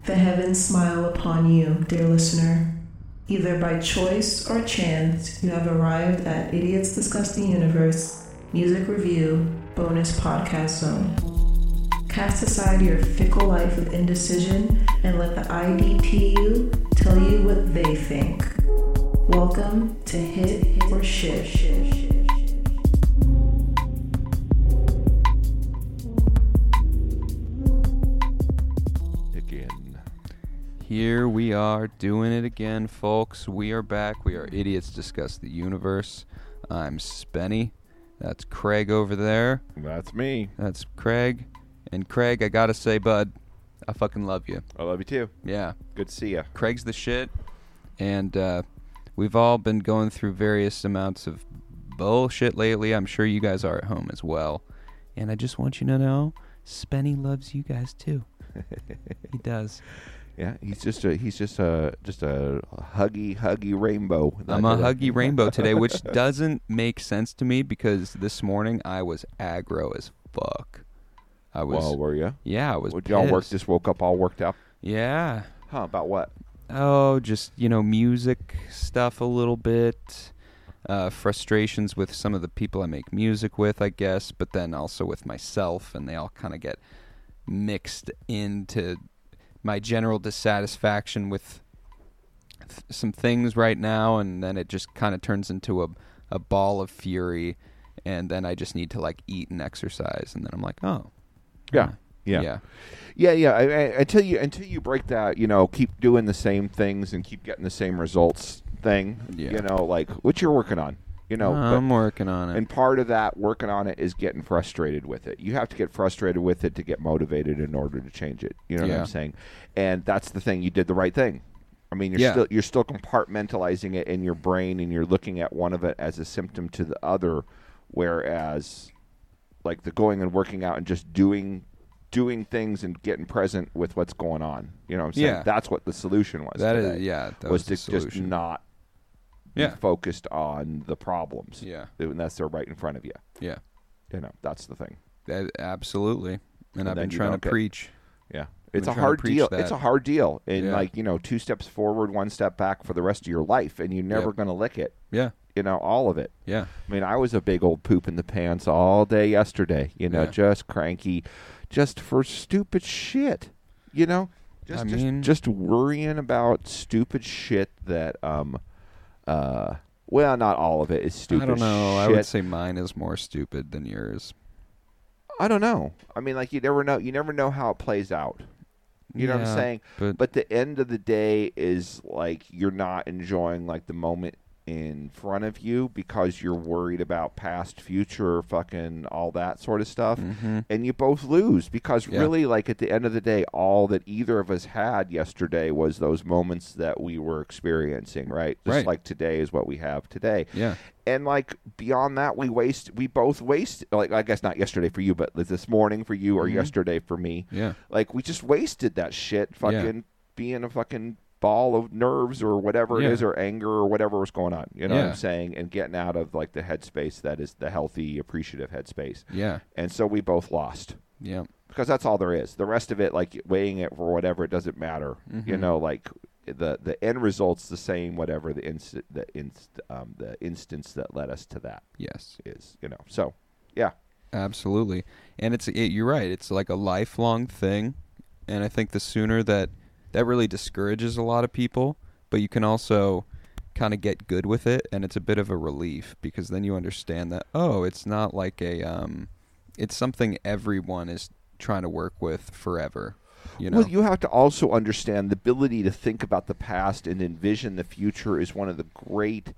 The heavens smile upon you, dear listener. Either by choice or chance, you have arrived at Idiots Discuss the Universe Music Review Bonus Podcast Zone. Cast aside your fickle life of indecision and let the IDTU tell you what they think. Welcome to Hit or Shit. Here we are doing it again, folks. We are back. We are Idiots Discuss the Universe. I'm Spenny. That's Craig over there. That's me. That's Craig. And Craig, I gotta say, bud, I fucking love you. I love you too. Yeah. Good to see you. Craig's the shit. And we've all been going through various amounts of bullshit lately. I'm sure you guys are at home as well. And I just want you to know, Spenny loves you guys too. He does. Yeah, he's just a huggy rainbow. I'm a huggy rainbow today, which doesn't make sense to me because this morning I was aggro as fuck. Well, were you? Yeah, I was. Did y'all just woke up all worked up? Yeah. Huh? About what? Oh, just music stuff a little bit. Frustrations with some of the people I make music with, I guess, but then also with myself, and they all kind of get mixed into my general dissatisfaction with some things right now, and then it just kind of turns into a ball of fury, and then I just need to eat and exercise, and then I'm like, oh, yeah. Until you break that, keep doing the same things and keep getting the same results thing. Yeah. What you're working on. I'm working on it. And part of that working on it is getting frustrated with it. You have to get frustrated with it to get motivated in order to change it. You know what I'm saying? And that's the thing. You did the right thing. I mean, you're still compartmentalizing it in your brain, and you're looking at one of it as a symptom to the other, whereas the going and working out and just doing things and getting present with what's going on. You know what I'm saying? Yeah. That's what the solution was. That was to just not be focused on the problems. Yeah. Unless they're right in front of you. Yeah. That's the thing. Absolutely. And I've been trying to preach. Yeah. It's a hard deal. It's a hard deal. And 2 steps forward, 1 step back for the rest of your life, and you're never going to lick it. Yeah. All of it. Yeah. I mean, I was a big old poop in the pants all day yesterday, just cranky, just for stupid shit, just worrying about stupid shit that, well, not all of it is stupid. I don't know. Shit. I would say mine is more stupid than yours. I don't know. I mean, you never know. You never know how it plays out. You know what I'm saying? But the end of the day is you're not enjoying the moment in front of you because you're worried about past, future, fucking all that sort of stuff. Mm-hmm. And you both lose because really, at the end of the day, all that either of us had yesterday was those moments that we were experiencing, right? Just like today is what we have today. Yeah. And beyond that, we both waste, I guess not yesterday for you, but this morning for you or yesterday for me. Yeah. We just wasted that shit fucking being a fucking ball of nerves or whatever it is, or anger or whatever was going on. You know what I'm saying? And getting out of the headspace that is the healthy, appreciative headspace. Yeah. And so we both lost. Yeah. Because that's all there is. The rest of it, weighing it for whatever, it doesn't matter. Mm-hmm. The end result's the same, whatever the instance that led us to that is. So yeah, absolutely. And you're right. It's a lifelong thing, and I think the sooner that really discourages a lot of people, but you can also kind of get good with it, and it's a bit of a relief because then you understand that it's not it's something everyone is trying to work with forever. Well, you have to also understand the ability to think about the past and envision the future is one of the great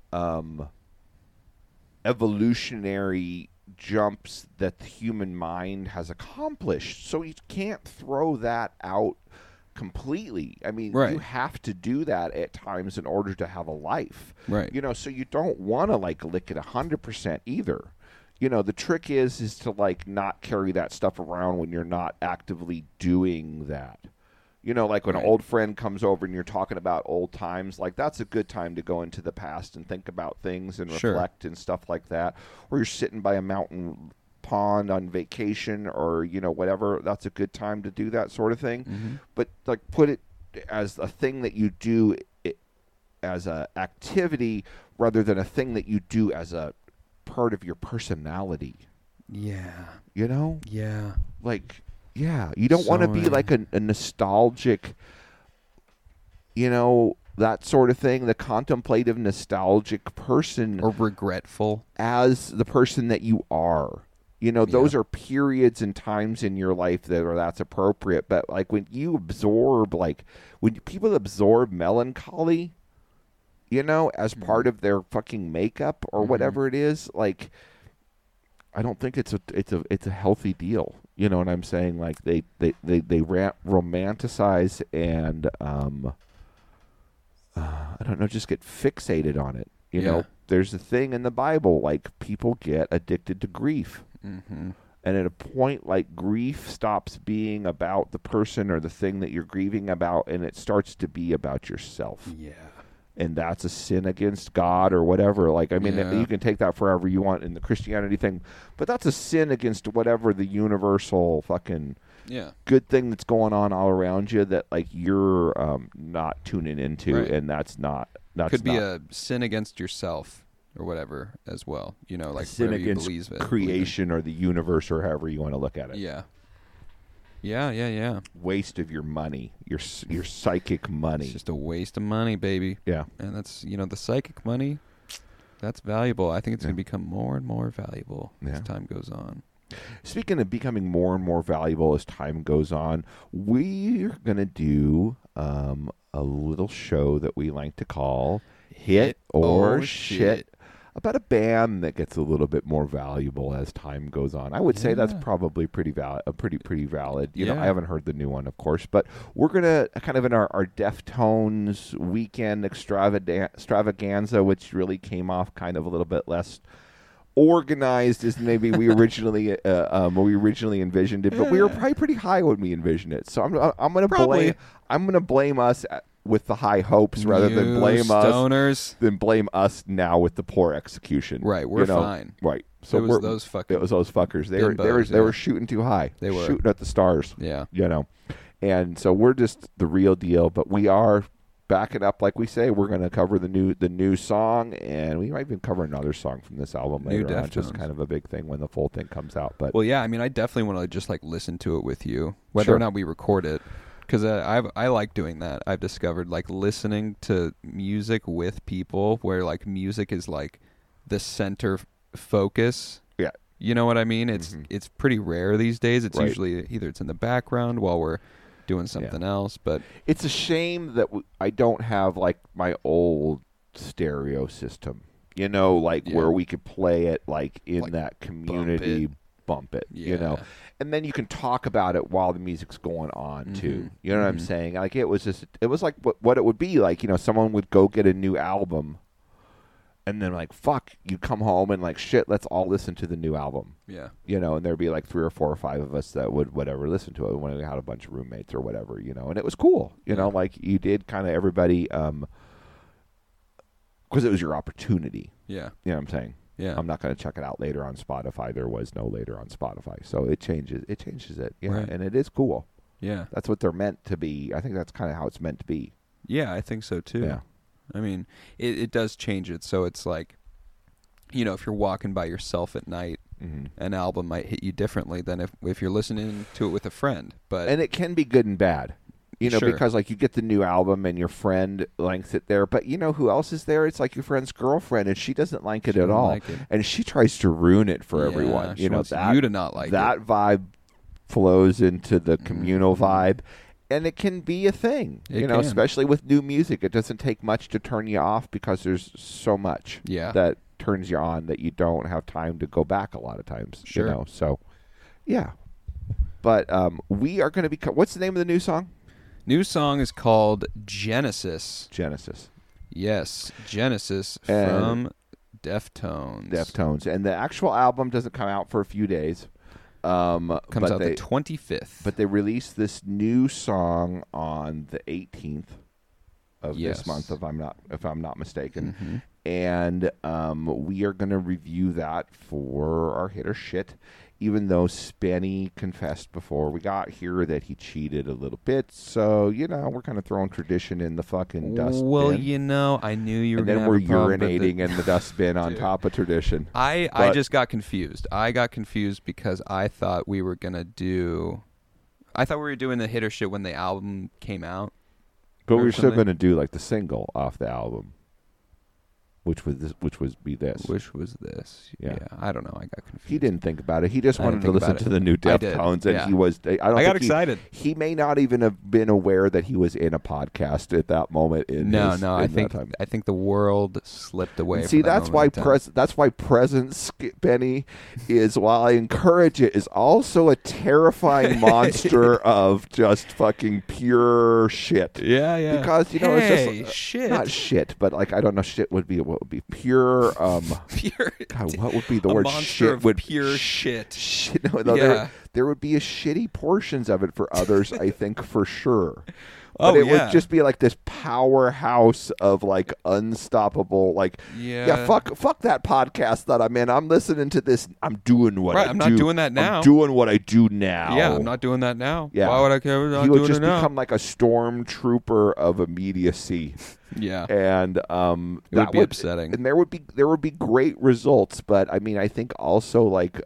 evolutionary jumps that the human mind has accomplished. So you can't throw that out completely. I mean, you have to do that at times in order to have a life. Right. So you don't want to lick it 100% either. The trick is to not carry that stuff around when you're not actively doing that. When an old friend comes over and you're talking about old times, that's a good time to go into the past and think about things and reflect and stuff like that. Or you're sitting by a mountain pond on vacation or, whatever, that's a good time to do that sort of thing. Mm-hmm. But like put it as a thing that you do as a activity rather than a thing that you do as a part of your personality. Yeah. Yeah. Like, yeah, you don't want to be like a nostalgic, that sort of thing, the contemplative, nostalgic person. Or regretful. As the person that you are. Those are periods and times in your life that's appropriate. But, like, when people absorb melancholy, as part of their fucking makeup or whatever it is, like, I don't think it's a healthy deal. You know what I'm saying? Like, they romanticize and, I don't know, just get fixated on it. You know, there's a thing in the Bible, like, people get addicted to grief. Mm-hmm. And at a point, like, grief stops being about the person or the thing that you're grieving about, and it starts to be about yourself. Yeah. And that's a sin against God or whatever. Like, I mean, you can take that forever you want in the Christianity thing, but that's a sin against whatever the universal fucking good thing that's going on all around you that, like, you're not tuning into, and that's could be a sin against yourself or whatever as well. Like, a sin against creation or the universe or however you want to look at it. Yeah. Yeah. Waste of your money, your psychic money. It's just a waste of money, baby. Yeah. And that's, the psychic money, that's valuable. I think it's going to become more and more valuable as time goes on. Speaking of becoming more and more valuable as time goes on, we're going to do a little show that we like to call Hit or Shit. About a band that gets a little bit more valuable as time goes on. I would say that's probably pretty valid. Pretty valid. I haven't heard the new one, of course, but we're gonna kind of in our Deftones weekend extravaganza, which really came off kind of a little bit less organized as maybe we originally envisioned it. But we were probably pretty high when we envisioned it. So I'm gonna blame us with the high hopes rather than blame us now with the poor execution. Right, we're fine. Right. So it was those fuckers. It was those fuckers. They were shooting too high. They were shooting at the stars. Yeah. And so we're just the real deal, but we are backing up like we say. We're going to cover the new song, and we might even cover another song from this album later on. Just kind of a big thing when the full thing comes out. But I mean, I definitely want to just like listen to it with you, whether or not we record it. Because I like doing that. I've discovered, like, listening to music with people where, like, music is, like, the center focus. Yeah. You know what I mean? It's pretty rare these days. It's usually either it's in the background while we're doing something else. But it's a shame that I don't have, like, my old stereo system. Where we could play it, like, in that community. Bump it, and then you can talk about it while the music's going on too. You know what I'm saying? Like, it was like what it would be like. Someone would go get a new album, and then, like, fuck, you come home and, like, shit, let's all listen to the new album. Yeah. And there'd be like 3 or 4 or 5 of us that would whatever listen to it when we had a bunch of roommates or whatever. And it was cool. Like, you did kind of everybody because it was your opportunity. Yeah. You know what I'm saying? Yeah. I'm not going to check it out later on Spotify. There was no later on Spotify. So it changes it. Yeah. Right. And it is cool. Yeah. That's what they're meant to be. I think that's kind of how it's meant to be. Yeah, I think so too. Yeah. I mean, it does change it. So it's like, if you're walking by yourself at night, an album might hit you differently than if you're listening to it with a friend. And it can be good and bad. Because, like, you get the new album and your friend likes it there, but who else is there? It's like your friend's girlfriend, and she doesn't like it at all, and she tries to ruin it for everyone. She wants you to not like that vibe flows into the communal vibe, and it can be a thing. Especially with new music, it doesn't take much to turn you off because there's so much that turns you on that you don't have time to go back a lot of times. Sure. So yeah, but we are going to be. What's the name of the new song? New song is called Genesis. Genesis. Yes, Genesis from Deftones. And the actual album doesn't come out for a few days. Comes out the 25th. But they released this new song on the 18th of this month, if I'm not mistaken. And we are going to review that for our Hit or Shit. even though Spenny confessed before we got here that he cheated a little bit. So, we're kind of throwing tradition in the fucking dustbin. Well, I knew you were going to have a problem. And then we're urinating in the dustbin on top of tradition. I just got confused. I got confused because I thought we were going to do... I thought we were doing the hitter shit when the album came out. But we were still going to do, like, the single off the album. Which was this. Which was this. Yeah. I don't know. I got confused. He didn't think about it. He just wanted to listen to the new Deftones, and he was. I got excited. He may not even have been aware that he was in a podcast at that moment. I think the world slipped away. See, that's why present Spenny is. While I encourage it, is also a terrifying monster of just fucking pure shit. Yeah. Because it's just shit. Not shit, but like I don't know. Shit would be. What would be pure? Pure. God, what would be the word? Monster shit would pure shit. There would be a shitty portions of it for others. I think for sure. But it would just be like this powerhouse of like unstoppable. Like fuck that podcast that I'm in. I'm listening to this. I'm doing what I do. I'm not doing that now. I'm doing what I do now. Yeah, I'm not doing that now. Yeah. Why would I care? He would just become like a stormtrooper of immediacy. Yeah, and it would be upsetting. And there would be great results, but I mean, I think also like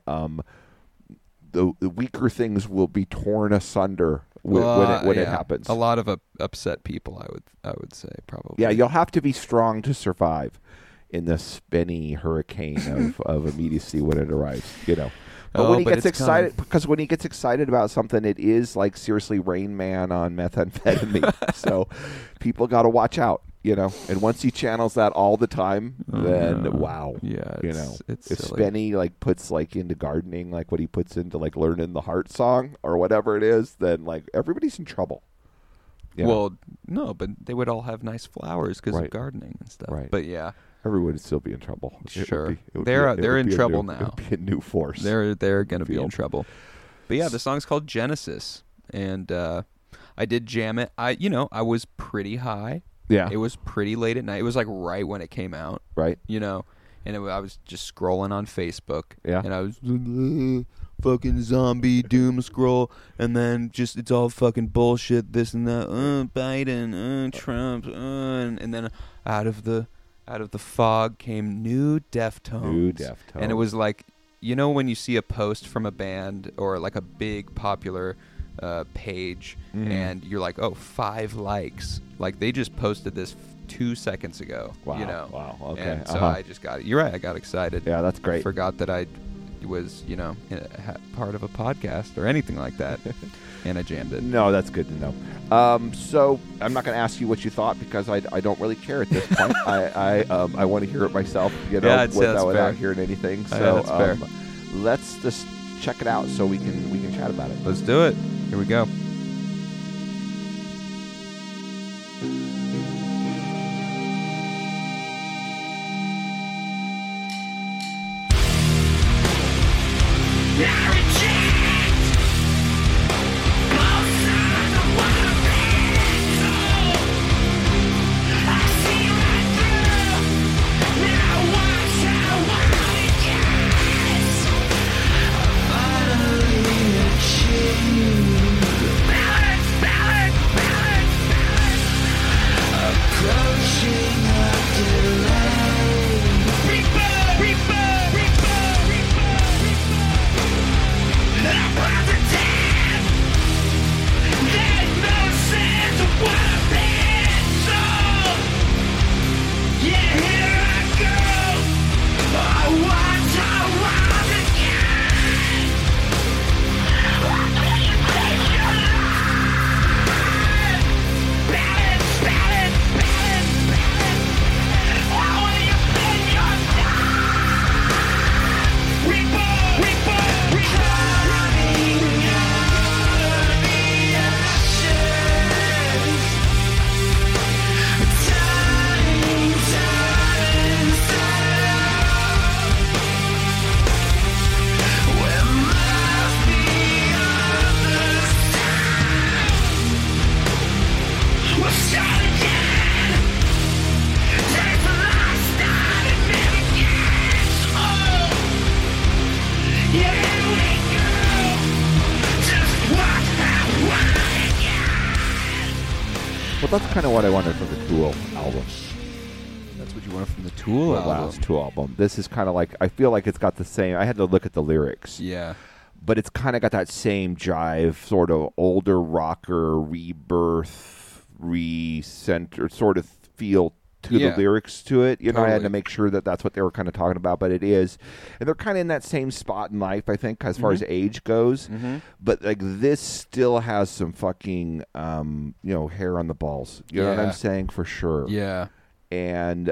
the weaker things will be torn asunder when it happens. A lot of upset people, I would say, probably. Yeah, you'll have to be strong to survive in the spinny hurricane of immediacy when it arrives. But when he gets excited, because when he gets excited about something, it is like seriously Rain Man on methamphetamine. So people got to watch out. And once he channels that all the time, then wow. Yeah, it's if silly. Spenny like puts like into gardening, like what he puts into like learning the heart song or whatever it is, then like everybody's in trouble. Well, no, but they would all have nice flowers because of gardening and stuff. Right. But yeah, everyone would still be in trouble. Sure, they're in trouble now. It would be a new force. They're going to be in trouble. But yeah, the song's called Genesis, and I did jam it. I was pretty high. Yeah. It was pretty late at night. It was like right when it came out. Right. And I was just scrolling on Facebook. Yeah. And I was fucking zombie doom scroll. And then just it's all fucking bullshit, this and that. Biden, Trump. And then out of the fog came new Deftones. And it was like, when you see a post from a band or like a big popular page and you're like, 5 likes. Like they just posted this 2 seconds ago. Wow. Wow. Okay. And so I just got it. You're right. I got excited. Yeah, that's great. Forgot that I was, part of a podcast or anything like that. And I jammed it. No, that's good to know. So I'm not going to ask you what you thought because I don't really care at this point. I want to hear it myself, without hearing anything. So that's fair. Let's just check it out so we can chat about it. Let's do it. Here we go. Well, that's kind of what I wanted from the Tool album. That's what you wanted from the Tool album? Last Tool album. This is kind of like, I feel like it's got the same, I had to look at the lyrics. Yeah. But it's kind of got that same jive, sort of older rocker, rebirth, recenter sort of feel to the lyrics to it. You know, I had to make sure that that's what they were kind of talking about, but it is. And they're kind of in that same spot in life, I think, as far as age goes. But like this still has some fucking, hair on the balls. You know what I'm saying? For sure. Yeah. And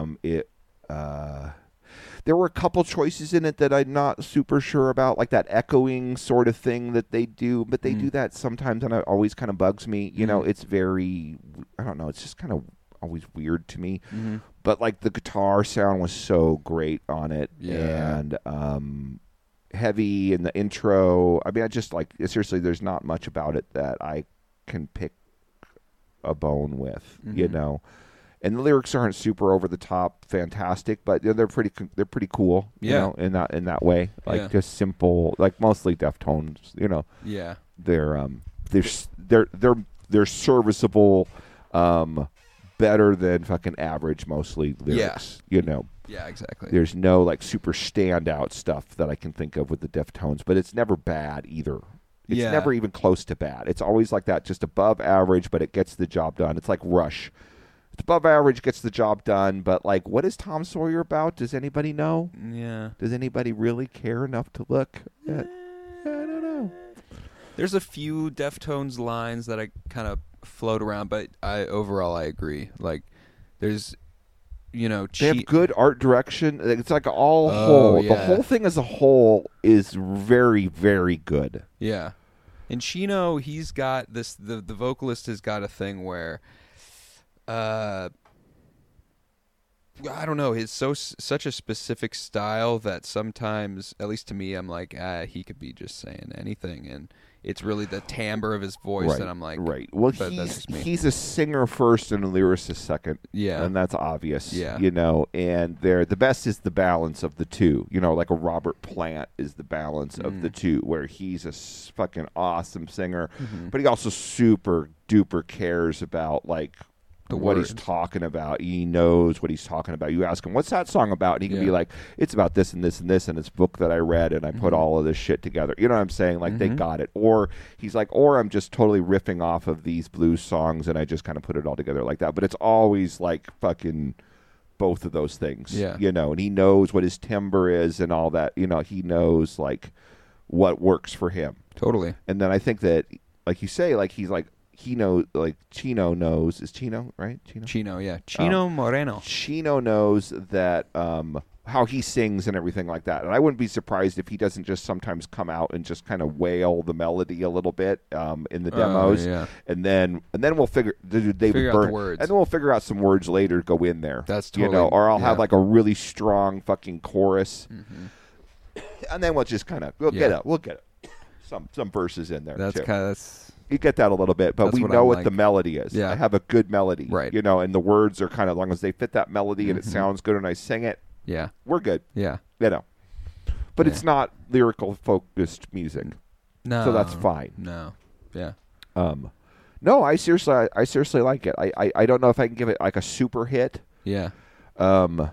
there were a couple choices in it that I'm not super sure about, like that echoing sort of thing that they do. But they do that sometimes, and it always kind of bugs me. You know, it's very, I don't know, it's just kind of always weird to me. But like the guitar sound was so great on it. And heavy in the intro. I mean, I just like, seriously, there's not much about it that I can pick a bone with, you know. And the lyrics aren't super over the top, fantastic, but they're pretty cool, you know, in that way, like just simple, like mostly Deftones, you know. Yeah, they're serviceable, better than fucking average, mostly lyrics, you know. Yeah, exactly. There's no like super standout stuff that I can think of with the Deftones, but it's never bad either. It's never even close to bad. It's always like that, just above average, but it gets the job done. It's like Rush. It's above average, gets the job done, but like, what is Tom Sawyer about? Does anybody know? Yeah. Does anybody really care enough to look at? I don't know. There's a few Deftones lines that I kind of float around, but overall I agree. Like, there's, you know, they have good art direction. It's like all whole. Yeah. The whole thing as a whole is very, very good. Yeah. And Chino, he's got this. The vocalist has got a thing where. I don't know. It's such a specific style that sometimes, at least to me, I'm like, he could be just saying anything, and it's really the timbre of his voice that I'm like, right. Well, he's a singer first and a lyricist second, and that's obvious, you know. And the best is the balance of the two, you know, like a Robert Plant is the balance of the two, where he's a fucking awesome singer, but he also super duper cares about like. What he's talking about. He knows what he's talking about. You ask him, what's that song about? And he can be like, it's about this and this and this and this book that I read and I put all of this shit together. You know what I'm saying? Like they got it. Or he's like, or I'm just totally riffing off of these blues songs and I just kind of put it all together like that. But it's always like fucking both of those things. Yeah. You know, and he knows what his timbre is and all that. You know, he knows like what works for him. Totally. And then I think that, like you say, like he's like, he knows, like Chino knows. Is Chino right? Chino, yeah. Chino Moreno. Chino knows that how he sings and everything like that. And I wouldn't be surprised if he doesn't just sometimes come out and just kind of wail the melody a little bit in the demos. And then we'll figure out the words. And then we'll figure out some words later to go in there. That's totally, you know, or I'll have like a really strong fucking chorus, and then we'll just kind of we'll get it. Some verses in there. That's kind of. You get that a little bit, but we know what the melody is. Yeah. I have a good melody, right? You know, and the words are kind of, as long as they fit that melody and it sounds good and I sing it, we're good. Yeah, you know. But it's not lyrical focused music, so that's fine. No, yeah. No, I seriously like it. I don't know if I can give it like a super hit. Yeah. Because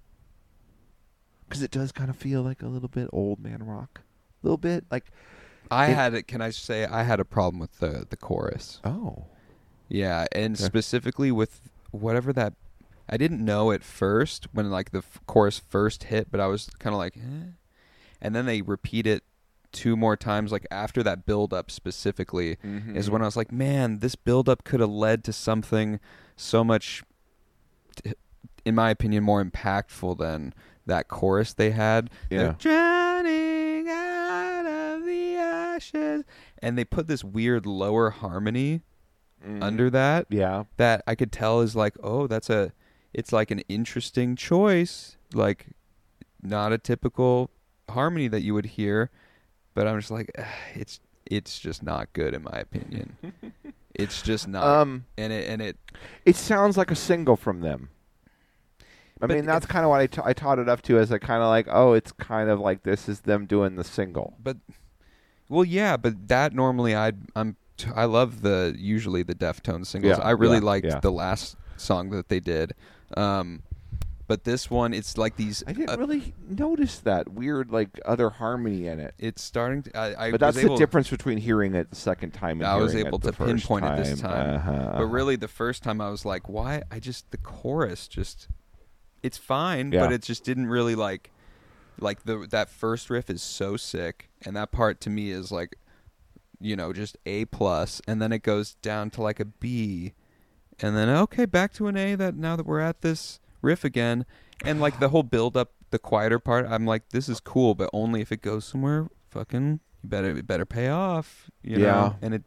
it does kind of feel like a little bit old man rock, a little bit like. Can I say I had a problem with the chorus? Oh. Yeah, and specifically with whatever that, I didn't know at first when like the chorus first hit, but I was kind of like, eh? And then they repeat it 2 more times, like after that build-up specifically, is when I was like, man, this build-up could have led to something so much, in my opinion, more impactful than that chorus they had. Yeah. Drowning out of the ashes. And they put this weird lower harmony under that. Yeah. That I could tell is like, oh, it's like an interesting choice. Like, not a typical harmony that you would hear. But I'm just like, it's just not good in my opinion. It's just not. And it sounds like a single from them. I mean, that's kind of what I taught it up to, as a kind of like, oh, it's kind of like this is them doing the single. But, well, yeah, but that normally I'm I love usually the Deftones singles. I really liked the last song that they did. But this one, it's like these. I didn't really notice that weird, like, other harmony in it. It's starting to. But that's the difference between hearing it the second time and I was hearing able it to the first pinpoint time. it this time. But really, the first time I was like, why? The chorus just. It's fine, but it just didn't really like that first riff is so sick, and that part to me is like, just A+, and then it goes down to like a B, and then okay, back to an A. That now that we're at this riff again, and like the whole build up, the quieter part, I'm like, this is cool, but only if it goes somewhere fucking it better pay off, know? And it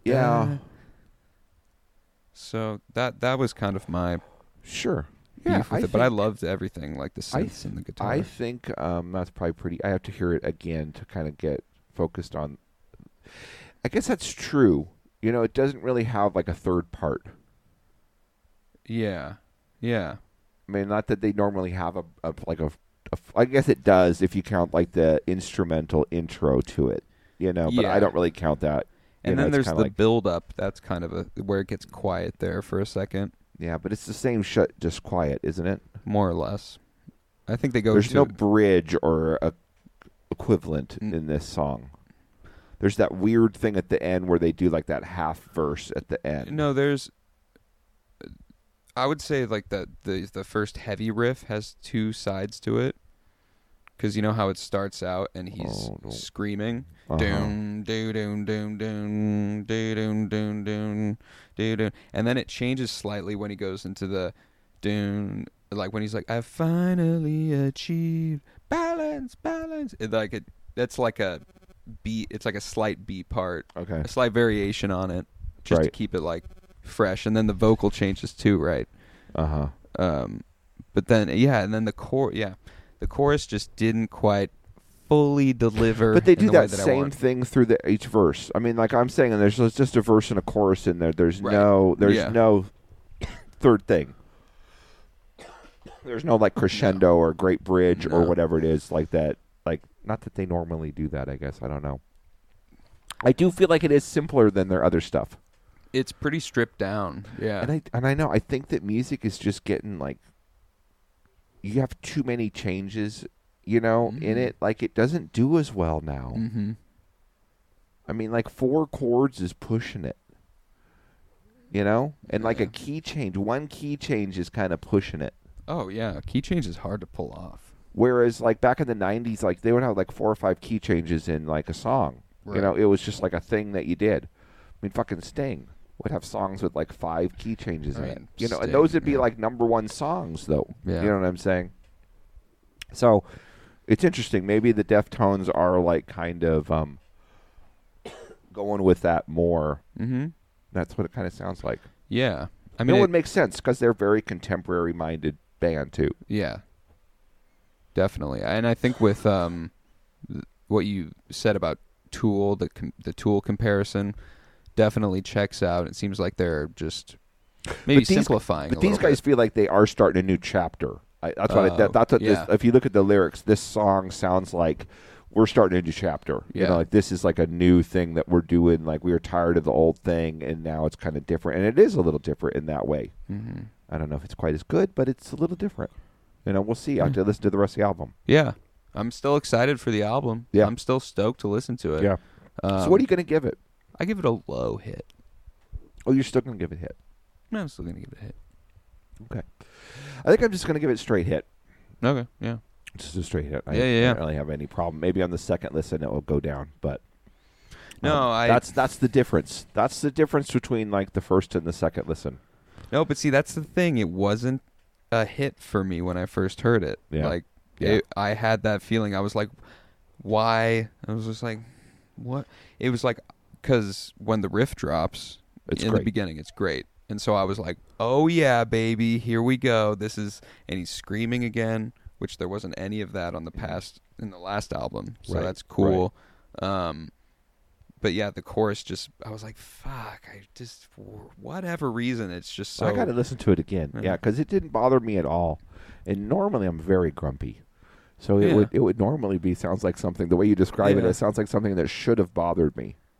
so that was kind of my beef with it, but I loved everything, like the synths and the guitar. I think that's probably pretty. I have to hear it again to kind of get focused on. I guess that's true. It doesn't really have like a third part. Yeah. I mean, not that they normally have a I guess it does if you count like the instrumental intro to it, but I don't really count that. And then there's the build up. That's kind of where it gets quiet there for a second. Yeah, but it's the same shit, just quiet, isn't it? More or less. I think they go. There's no bridge or equivalent in this song. There's that weird thing at the end where they do like that half verse at the end. No, there's. I would say like that the first heavy riff has two sides to it, because you know how it starts out and he's screaming, doom doom doom doom doom doom doom doom doom, and then it changes slightly when he goes into the doom, like when he's like, I finally achieved balance. That's like a beat. It's like a slight beat part, a slight variation on it, just to keep it like fresh, and then the vocal changes too, right? But then and then the chorus just didn't quite fully deliver. But they do that same thing through each verse. I mean, like I'm saying, and there's just a verse and a chorus in there. There's no third thing. There's no like crescendo or great bridge or whatever it is like that. Like, not that they normally do that, I guess. I don't know. I do feel like it is simpler than their other stuff. It's pretty stripped down, yeah. And I know. I think that music is just getting like, you have too many changes, in it. Like, it doesn't do as well now. Mm-hmm. I mean, like 4 chords is pushing it, and like a key change, one key change is kind of pushing it. Oh yeah, key change is hard to pull off. Whereas like back in the 90s, like they would have like 4 or 5 key changes in like a song. Right. It was just like a thing that you did. I mean, fucking Sting would have songs with like 5 key changes in it. Sting, and those would be like #1 songs, though. Yeah. You know what I'm saying? So it's interesting. Maybe the Deftones are like kind of going with that more. Mm-hmm. That's what it kind of sounds like. Yeah. I mean, it would make sense because they're a very contemporary-minded band, too. Yeah. Definitely. And I think with what you said about Tool, the Tool comparison definitely checks out. It seems like they're just maybe simplifying. But these guys feel like they are starting a new chapter. That's what if you look at the lyrics, this song sounds like we're starting a new chapter. Yeah. Like this is like a new thing that we're doing. Like we were tired of the old thing, and now it's kind of different. And it is a little different in that way. Mm-hmm. I don't know if it's quite as good, but it's a little different. We'll see. I have to listen to the rest of the album. Yeah. I'm still excited for the album. Yeah. I'm still stoked to listen to it. Yeah. So what are you going to give it? I give it a low hit. Oh, you're still going to give it a hit? No, I'm still going to give it a hit. Okay. I think I'm just going to give it a straight hit. Okay, yeah. Just a straight hit. I don't really have any problem. Maybe on the second listen it will go down, but that's the difference. That's the difference between like the first and the second listen. No, but see, that's the thing. It wasn't a hit for me when I first heard it. Yeah. I had that feeling. I was like, why? I was just like, what? It was like, because when the riff drops in the beginning, it's great. And so I was like, oh yeah, baby, here we go. And he's screaming again, which there wasn't any of that in the last album. So that's cool. Right. But yeah, the chorus I was like, fuck, for whatever reason, it's just so. I got to listen to it again. Yeah, because it didn't bother me at all. And normally I'm very grumpy. So it would normally sounds like something, the way you describe it sounds like something that should have bothered me.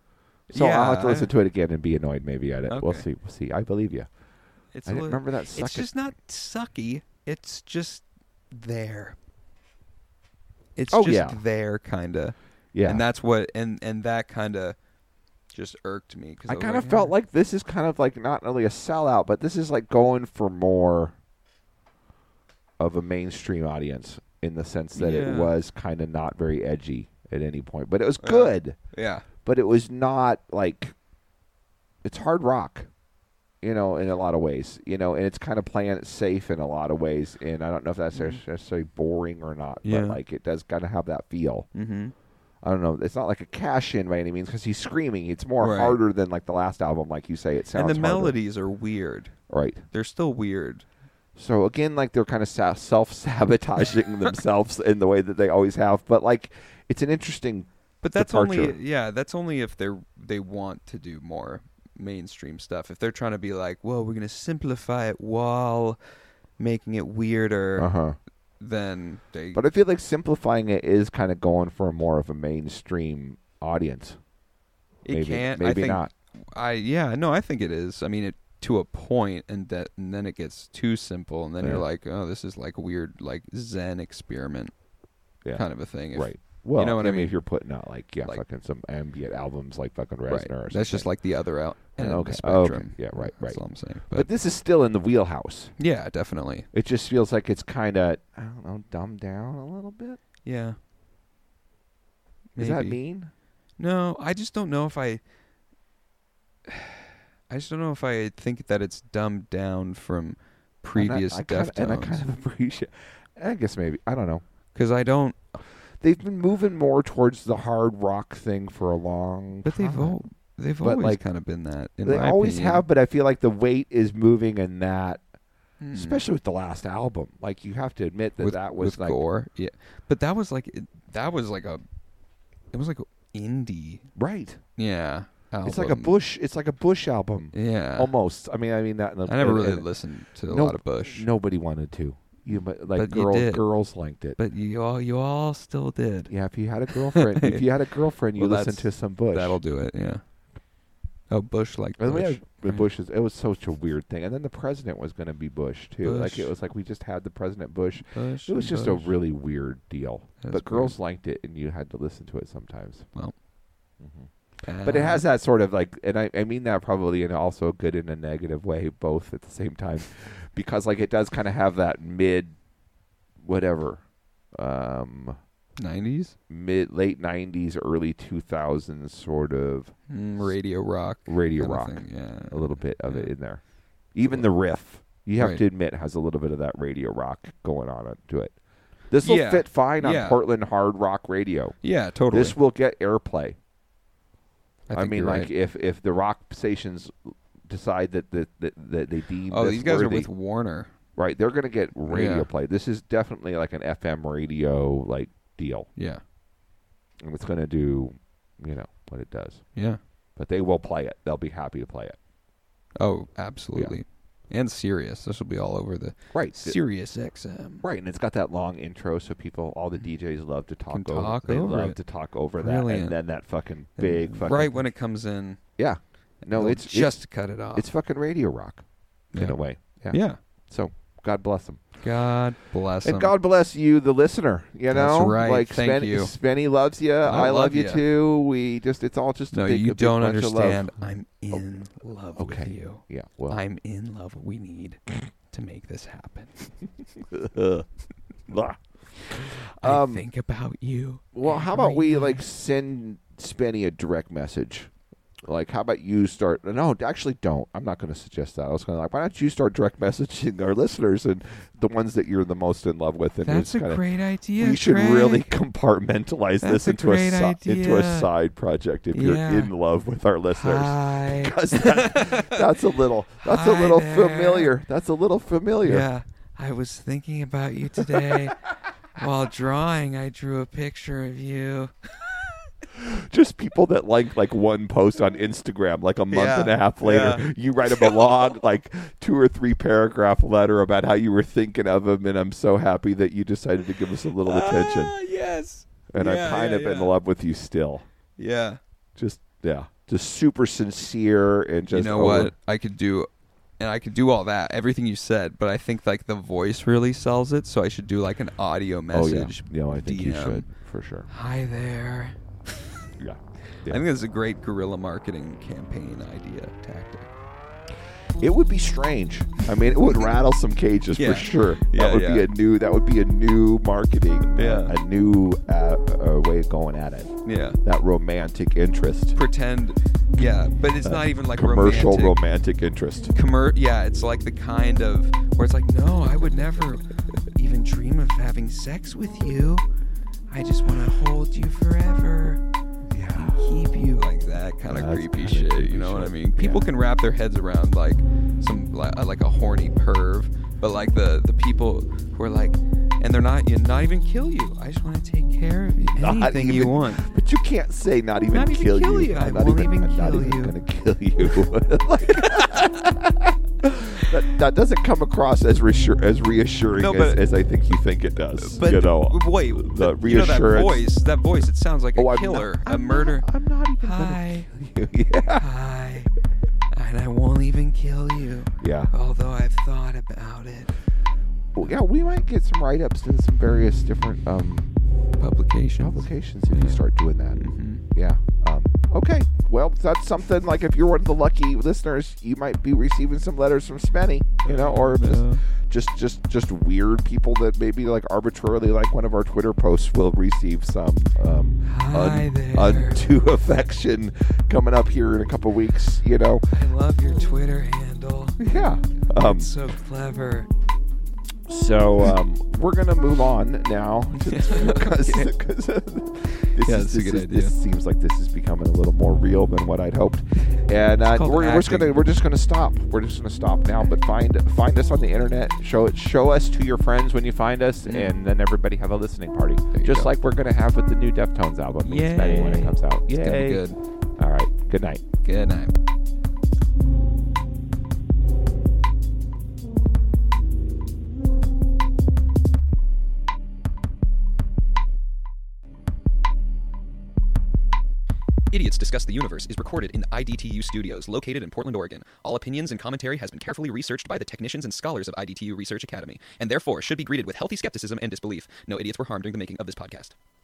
So I'll have to listen to it again and be annoyed maybe at it. Okay. We'll see. I believe you. I didn't remember that sucky. It's just not sucky. It's just there. It's just there, kind of. Yeah. And that's what, and that kind of just irked me. I kind of felt like this is kind of like not only a sellout, but this is like going for more of a mainstream audience in the sense that it was kind of not very edgy at any point. But it was good. Yeah. But it was not like, it's hard rock, in a lot of ways, and it's kind of playing it safe in a lot of ways. And I don't know if that's necessarily boring or not, but like it does kind of have that feel. Mm-hmm. I don't know. It's not like a cash in by any means because he's screaming. It's more harder than like the last album, like you say. It sounds and the harder. melodies are weird. Right. They're still weird. So again, like they're kind of self-sabotaging themselves in the way that they always have. But like, it's an interesting. But that's departure. that's only if they want to do more mainstream stuff. If they're trying to be like, well, we're gonna simplify it while making it weirder. Then they. But I feel like simplifying it is kind of going for more of a mainstream audience. Maybe not. I think it is. I mean, to a point, and then it gets too simple, and then you're like, oh, this is like a weird, like Zen experiment, kind of a thing. Right. Well, you know what I mean? If you're putting out like fucking some ambient albums like fucking Reznor or something. That's just like the other end of the spectrum. Okay. Yeah, right. That's all I'm saying. But this is still in the wheelhouse. Yeah, definitely. It just feels like it's kind of, I don't know, dumbed down a little bit. Yeah. Maybe. Does that mean? No, I just don't know if I think that it's dumbed down from previous Deftones. And I kind of appreciate. I guess maybe I don't know because I don't. They've been moving more towards the hard rock thing for a long time. They've always kind of been that. They always have, but I feel like the weight is moving in that, especially with the last album. Like you have to admit that was with like Gore, yeah. But that was like indie, right? Yeah, album. It's like a Bush. It's like a Bush album. Yeah, almost. I mean that. I never really listened to a lot of Bush. Nobody wanted to. But girls liked it. But you all still did. Yeah, if you had a girlfriend, you listened to some Bush. That'll do it. Yeah. Oh, Bush liked Bush. It was such a weird thing. And then the president was going to be Bush too. Like it was like we just had the President Bush. It was just a really weird deal. But girls liked it, and you had to listen to it sometimes. Well. But it has that sort of like, and I mean that probably in also a good and a negative way, both at the same time, because like it does kind of have that late 90s, early 2000s sort of radio rock, yeah, a little bit of it in there. Even the riff, you have to admit, has a little bit of that radio rock going on to it. This will fit fine on Portland hard rock radio. Yeah, totally. This will get airplay. I mean, like if the rock stations decide that they deem these guys are with Warner, right? They're going to get radio play. This is definitely like an FM radio like deal. Yeah, and it's going to do, what it does. Yeah, but they will play it. They'll be happy to play it. Oh, absolutely. Yeah. And Sirius. This will be all over the Sirius XM. Right, and it's got that long intro, so all the DJs love to talk over. They love to talk over that, and then that fucking big fucking. Right when it comes in. Yeah, no, it's just to cut it off. It's fucking radio rock, in a way. Yeah. So God bless them. God bless them. And God bless you, the listener. That's right. Like Thank you. Spenny loves you. I love you too. It's all just no. A big, you a big don't bunch understand. Of love. I'm in love with you. Yeah. Well, I'm in love. We need to make this happen. I think about you. Well, how about we send Spenny a direct message? Like, how about you start? No, actually, don't. I'm not going to suggest that. I was going to why don't you start direct messaging our listeners and the ones that you're the most in love with? And that's a great idea. We should really compartmentalize this into a side project if you're in love with our listeners. Because that's a little familiar. That's a little familiar. Yeah, I was thinking about you today while drawing. I drew a picture of you. Just people that like one post on Instagram like a month and a half later. You write them a long 2 or 3 paragraph letter about how you were thinking of them, and I'm so happy that you decided to give us a little attention. Yes. And I'm kind of in love with you still. Yeah. Just just super sincere and just. You know what I could do, and I could do all that, everything you said, but I think like the voice really sells it, so I should do like an audio message. Oh yeah, I think DM. you should for sure. Hi there. Yeah. I think this is a great guerrilla marketing campaign idea tactic. It would be strange. I mean, it would rattle some cages for sure. That would be a new marketing, a new way of going at it. Yeah, that romantic interest. Pretend, but it's not even like commercial romantic interest. It's like the kind of where it's like, no, I would never even dream of having sex with you. I just want to hold you forever. Keep you like that kind of creepy shit. You know what I mean? People can wrap their heads around like some like a horny perv, but like the people who are like, and they're not even kill you. I just want to take care of you. Anything you want. But you can't say not even kill you. I won't even kill you. I'm not even gonna kill you. That doesn't come across as reassuring as I think you think it does. But wait, the reassurance. That voice, it sounds like a killer, a murder. I'm not even Hi. Gonna kill you. Hi. And I won't even kill you. Yeah. Although I've thought about it. Well, yeah, we might get some write-ups in some various different publications if you start doing that. Mm-hmm. Yeah. Okay. Well, that's something like if you're one of the lucky listeners, you might be receiving some letters from Spenny, or just weird people that maybe like arbitrarily like one of our Twitter posts will receive some undue affection coming up here in a couple weeks. I love your Twitter handle. Yeah. It's so clever. So we're gonna move on now because this seems like this is becoming a little more real than what I'd hoped, and we're just gonna stop. We're just gonna stop now. But find us on the internet. Show us to your friends when you find us, and then everybody have a listening party, just like we're gonna have with the new Deftones album when it comes out. It's gonna be good. All right. Good night. Good night. Idiots Discuss the Universe is recorded in the IDTU studios located in Portland, Oregon. All opinions and commentary has been carefully researched by the technicians and scholars of IDTU Research Academy, and therefore should be greeted with healthy skepticism and disbelief. No idiots were harmed during the making of this podcast.